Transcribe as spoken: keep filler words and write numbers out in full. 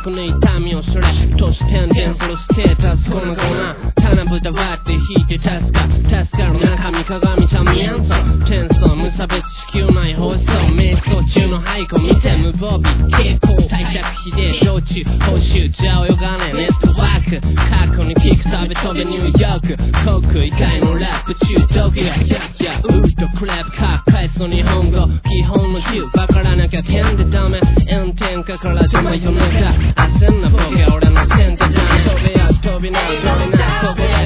くの痛みをそれとし点々するステータスこのコーナー棚ぶた割って引いて助か助かる中身鏡ちゃん見やんぞ転送無差別地球内放送瞑想中の廃校見て無防備傾向退却費で常駐報酬じゃ泳がねえネットワーク過去に聞く食べ飛べニューヨーク航空以外のラップ中毒やややウードクラブか返すの日本語基本の銃わからなきゃ点でダメ炎天下からでも夜中焦んなボケ俺の先手じゃね飛べや飛びな飛びなそこで